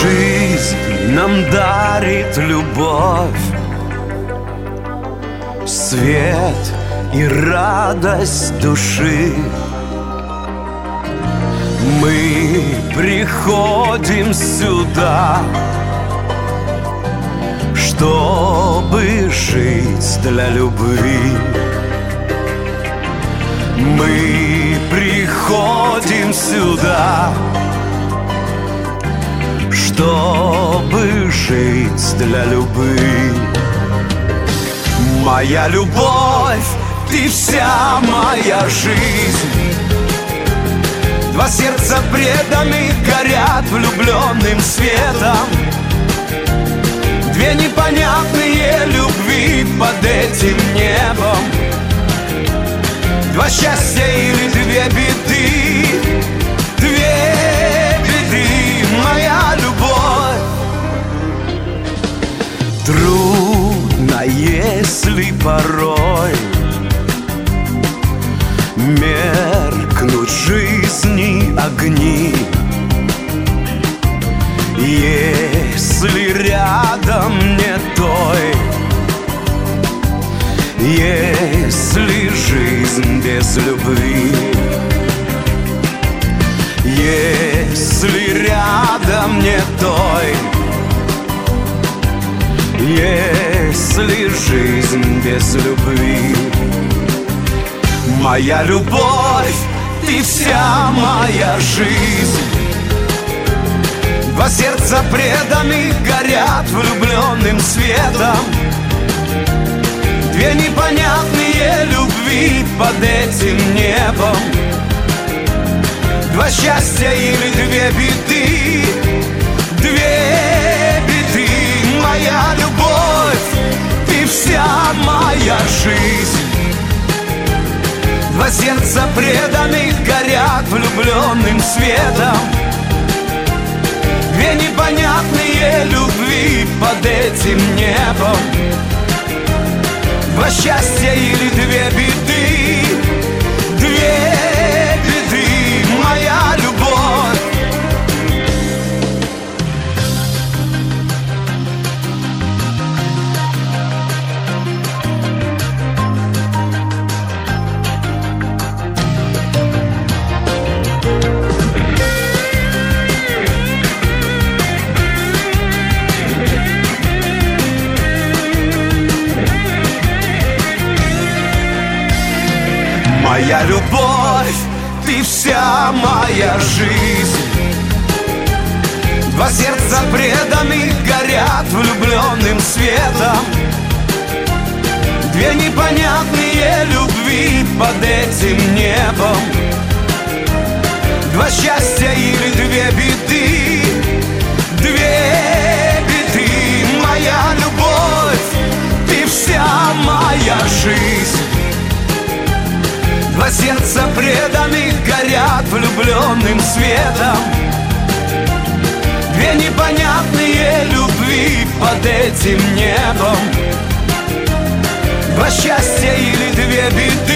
Жизнь нам дарит любовь, свет и радость души. Мы приходим сюда, чтобы жить для любви. Мы приходим сюда, чтобы жить для любви. Моя любовь, ты вся моя жизнь. Два сердца преданных горят влюбленным светом. Две непонятные любви под этим небом. Два счастья или две беды. Две беды, моя любовь. Трудно, если порой меркнут жизни огни. Если рядом нет той, если жизнь без любви, если рядом нет той, если жизнь без любви. Моя любовь, ты вся моя жизнь. Два сердца преданных горят влюбленным светом. Две непонятные любви под этим небом. Два счастья или две беды. Две беды, моя любовь, ты вся моя жизнь. Два сердца преданных горят влюбленным светом. Две непонятные любви под этим небом. Два счастья или две беды. Две беды, моя любовь. Моя любовь, ты вся моя жизнь. Два сердца преданных горят влюбленным светом. Две непонятные любви под этим небом. Два счастья или две беды. Две беды, моя любовь, ты вся моя жизнь. Два сердца преданных горят влюбленным светом. Две непонятные любви под этим небом. Два счастья или две беды.